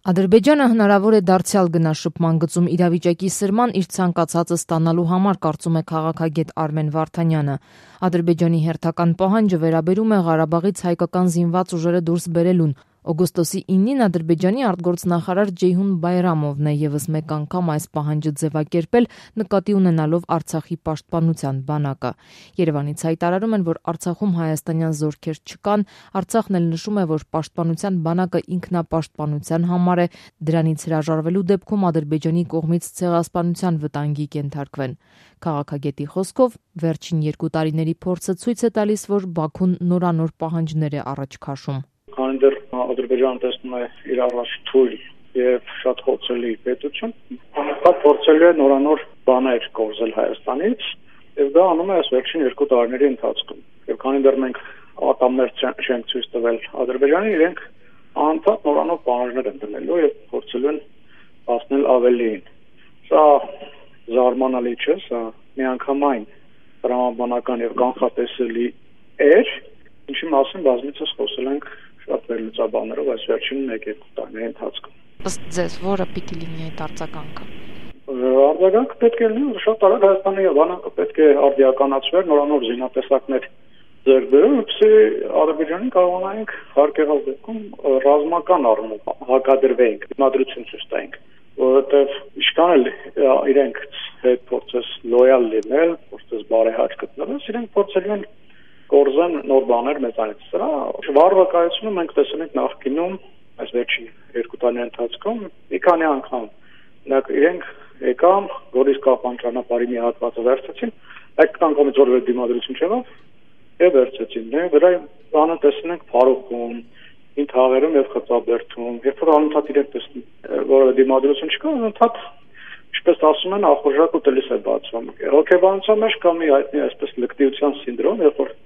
Ադրբեջանը հնարավոր է դարձյալ գնաշփման գծում իրավիճակի սրման իր ցանկացածը ստանալու համար, կարծում է քաղաքագետ Արմեն Վարդանյանը։ Ադրբեջանի հերթական պահանջը վերաբերում է Ղարաբաղից հայկական զինված ուժերը դուրս բերելուն։ Օգոստոսի 9-ին Ադրբեջանի արտգործնախարար Ջեյհուն Բայրամովն է ևս մեկ անգամ այս պահանջը ձևակերպել, նկատի ունենալով Արցախի պաշտպանության բանակը։ Երևանից հայտարարում են, որ Արցախում հայաստանյան զորքեր չկան, Արցախն էլ նշում է, որ պաշտպանության բանակը ինքնապաշտպանության համար է, դրանից հրաժարվելու դեպքում Ադրբեջանի կողմից ցեղասպանության վտանգի կենթարկվեն։ Քաղաքագետի խոսքով վերջին 2 տարիների փորձը ցույց է տալիս, որ Բաքուն նորանոր պահանջներ է առաջ քաշում։ Քանի դեռ Ադրբեջանը տեսնում է իր առաջ թույլ եւ շատ խոցելի պետություն, դա փորձելու է նորանոր բաներ կորզել Հայաստանից, եւ դա անում է այս վերջին 2 տարիների ընթացքում։ Եվ քանի դեռ մենք ատամներ չենք ցույց տվել Ադրբեջանին, իրենք անընդհատ նորանոր պահանջներ են դնելու եւ փորձելու են հասնել ավելիին։ Սա զարմանալի չէ, սա միանգամայն տրամաբանական եւ կանխատեսելի էր, ինչի մասին բազմիցս խոսել ենք շատ վերլուծաբաններով այս վերջին 1-2 տարիների ընթացքում։ Ըստ ձեզ, որը պիտի լինի այդ արձագանքը։ Արձագանքը պետք է լինի, շատ արագ Հայաստանի բանակը պետք է արդիականացվեր, նորանոր զինատեսակներ ձեռք բերել, որպեսզի Ադրբեջանին կարողանանք հարկեղած դեպքում ռազմական առումով հակադրվենք, դիմադրություն ցույց տանք, որովհետև ինչքան էլ իրենք հետ փորձես լոյալ լինել, փորձես բարեհաճ գտնվել, իրենք փորձելու են կորզեն նոր բաներ մեծանից։ Սրա վարվակայությունը մենք տեսել ենք նախկինում այս վերջին 2 տարիների ընթացքում մի քանի անգամ։ Նրանք իրենք եկան Գորիս Կապան ճանապարհի մի հատվածը վերցեցին, այդ անգամից որևէ դիմադրություն չեղավ եւ վերցեցին։ Դրա բանը տեսնում ենք Փարոքում, Ինթաղերում եւ Խծաբերդում, երբ որ անընդհատ իրենք տեսնում որևէ դիմադրություն չկա, անընդհատ ինչպես ասում են, ախորժակ ուտելիս է բացվում։ Հոգեբանության մեջ կա մի հայտնի այսպես լկտիության սինդրոմ, երբ որ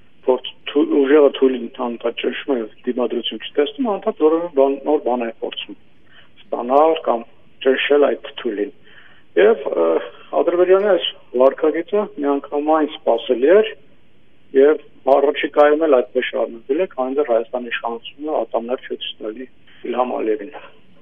ուժերը թույլին անընդհատ ճնշում է դիմադրություն չտեսնում, անընդհատ որևէ նոր բան է փորձում ստանալ կամ ճնշել այդ թույլին։ Եվ Ադրբեջանի այս վարկագիծը միանգամայն սպասելի էր եւ առաջիկայում էլ այդպես շարունակվել է, քանի դեռ Հայաստանի իշխանությունը ատամներ չի ցույցնելի Իլհամ Ալիևին։